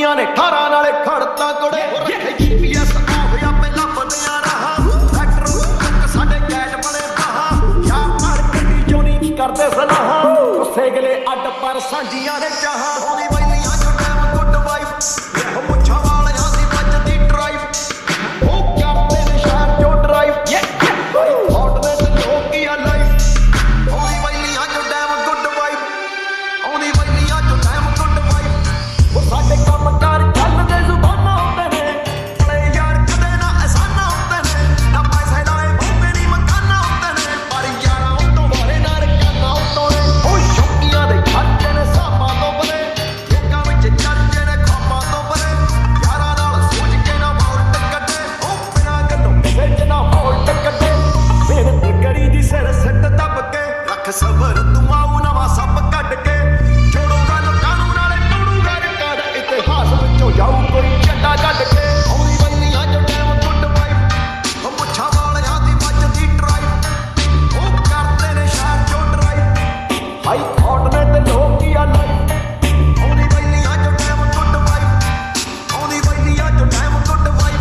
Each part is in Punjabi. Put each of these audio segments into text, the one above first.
ਕੁੜੀਆਂ ਨੇ 18 ਨਾਲੇ ਖੜਤਾ ਕੁੜੇ ਰੱਖੇ GPS ਹੋਇਆ ਪਹਿਲਾਂ ਬੰਦਿਆਂ ਰਹਾ ਫੈਕਟਰ ਸਾਡੇ ਗੈਟ ਬਣੇ ਬਾਹਾਂ ਯਾ ਮਾਰ ਗੱਡੀ ਜੋਨੀ ਕਰਦੇ ਸਲਾਹਾਂ ਗੁੱਸੇ ਗਲੇ ਅੱਡ ਪਰ ਸਾਂਝੀਆਂ ਨੇ ਚਾਹਾਂ ਹੋਣੀ ਵੈਲੀਆਂ ਜੋ ਟਾਈਮ ਗੁੱਡ ਵਾਈਫ ਇਹ ਮੁੱਛਾਂ ਵਾਲਿਆਂ ਦੀ ਵੱਜਦੀ ਡਰਾਈਵ ਉਹ ਕਰਦੇ ਨੇ ਸ਼ਹਿਰ ਜੋ ਡਰਾਈਵ ਹੌਟ ਨੇ ਤੇ ਲੋਕੀ ਆ ਲਾਈਫ ਹੋਣੀ ਵੈਲੀਆਂ ਜੋ ਟਾਈਮ ਗੁੱਡ ਵਾਈਫ ਹੋਣੀ ਵੈਲੀਆਂ ਜੋ ਟਾਈਮ ਗੁੱਡ ਵਾਈਫ ਉਹ ਸਾਡੇ ਕੰਮ ਕਾਰ ਚੱਲਦੇ ਜ਼ੁਬਾਨਾਂ ਹੁੰਦੇ ਨੇ ਬੜੇ ਯਾਰ ਕਦੇ ਨਾ ਅਹਿਸਾਨਾਂ ਹੁੰਦੇ ਨੇ ਨਾ ਪੈਸੇ ਲਾਏ ਬਹੁਤੇ ਨਹੀਂ ਮਕਾਨਾਂ ਹੁੰਦੇ ਨੇ ਪਰ ਯਾਰਾਂ ਉਤੋਂ ਵਾਰੇ ਨਾ ਰਕਾਨਾਂ ਉਤੋਂ ਨੇ ਉਹ ਸ਼ੌਕੀਆਂ ਦੇ ਖਰਚੇ ਨੇ ਸਾਮਾਂ ਤੋਂ ਬਲੇ ਲੋਕਾਂ ਵਿੱਚ ਚਰਚੇ ਨੇ ਖਾਮਾਂ ਤੋਂ ਬਲੇ ਯਾਰਾਂ ਨਾਲ ਸੋਚ ਕੇ ਨਾ ਵੋਲਟ ਕੱਢੇ ਉਹ ਬਿਨਾਂ ਗੱਲੋਂ ਵਿੱਚ ਨਾ ਵੋਲਟ ਕੱਢੇ ਮਿਹਨਤ ਕਰੀ ਦੀ ਸਿਰ ਸਿੱਟ ਦੱਬ ਕੇ ਰੱਖ ਸਬਰ ਤੂੰ ਆਉ ਨਵਾਂ ਸੱਪ ਕੱਢ ਕੇ ਜੋੜੂਗਾ ਲੋਕਾਂ ਨੂੰ ਨਾਲੇ ਤੋੜੂਗਾ ਰਿਕਾਰਡ ਇਤਿਹਾਸ ਵਿੱਚੋਂ ਜਾਊ ਕੋਈ ਝੰਡਾ ਕੱਢ ਕੇ ਆਉਂਦੀ ਵੈਲੀਆਂ ਜੋ ਟਾਈਮ ਗੁੱਡ ਵਾਈਫ ਉਹ ਮੁੱਛਾਂ ਵਾਲਿਆਂ ਦੀ ਵੱਜਦੀ ਡਰਾਈਵ ਉਹ ਕਰਦੇ ਨੇ ਸ਼ਹਿਰ ਚੋਂ ਡਰਾਈਵ ਹਾਈ ਥੌਟ ਨੇ ਤੇ ਲੋਕੀ ਆ ਲਾਈਫ ਆਉਂਦੀ ਵੈਲੀਆਂ ਜੋ ਟਾਈਮ ਗੁੱਡ ਵਾਈਫ ਆਉਂਦੀ ਵੈਲੀਆਂ ਜੋ ਟਾਈਮ ਗੁੱਡ ਵਾਈਫ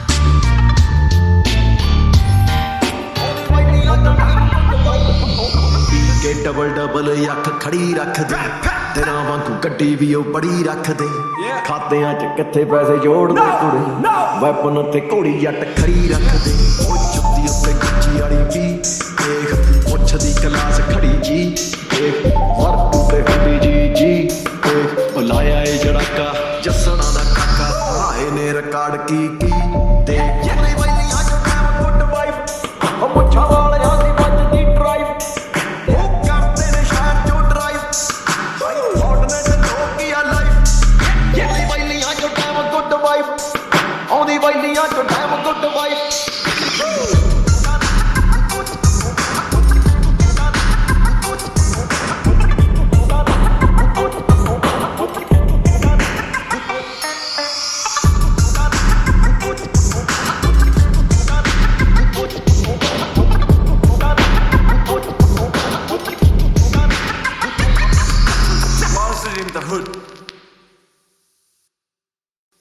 ਆਉਂਦੀ ਵੈਲੀਆਂ ਜੋ ਟਾਈਮ ਗੁੱਡ ਵਾਈਫ ਕੇ ਡਬਲ ਅੱਖ ਖੜੀ ਰੱਖਦੇ ਤੇਰਾ ਵਾਂਗੂ ਗੱਡੀ ਵੀ ਉਹ ਬੜੀ ਰੱਖਦੇ ਖਾਤਿਆਂ 'ਚ ਕਿੱਥੇ ਪੈਸੇ ਜੋੜਦੇ ਕੁੜੇ ਵੈਪਨ ਤੇ ਘੋੜੀ ਜੱਟ ਖੜੀ ਰੱਖਦੇ ਉਹ ਜੁੱਤੀ ਉੱਤੇ ਗੁੱਚੀ ਵਾਲੀ ਵੀ ਦੇਖ ਪੁੱਛ ਦੀ ਕਲਾਸ ਖੜੀ ਜੀ ਦੇਖ ਵਰਕ ਤੇ ਹੁੰਦੀ ਜੀ ਦੇਖ ਬੁਲਾਇਆ ਏ ਜੜਾਕਾ ਜੱਸਣਾ ਦਾ ਕਾਕਾ ਆਏ ਨੇ ਰਿਕਾਰਡ ਕੀ